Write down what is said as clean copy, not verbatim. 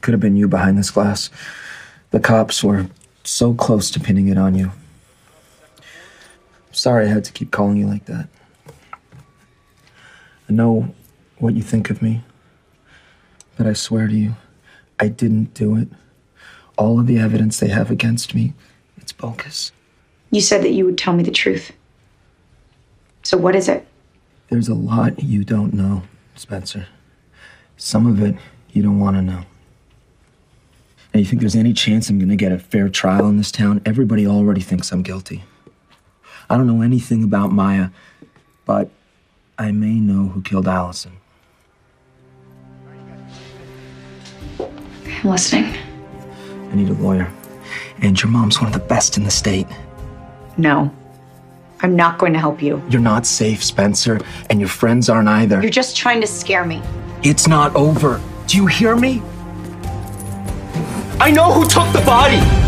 Could have been you behind this glass. The cops were so close to pinning it on you. Sorry I had to keep calling you like that. I know what you think of me, but I swear to you, I didn't do it. All of the evidence they have against me, it's bogus. You said that you would tell me the truth. So what is it? There's a lot you don't know, Spencer. Some of it you don't want to know. And you think there's any chance I'm gonna get a fair trial in this town? Everybody already thinks I'm guilty. I don't know anything about Maya, but I may know who killed Allison. I'm listening. I need a lawyer. And your mom's one of the best in the state. No. I'm not going to help you. You're not safe, Spencer, and your friends aren't either. You're just trying to scare me. It's not over. Do you hear me? I know who took the body!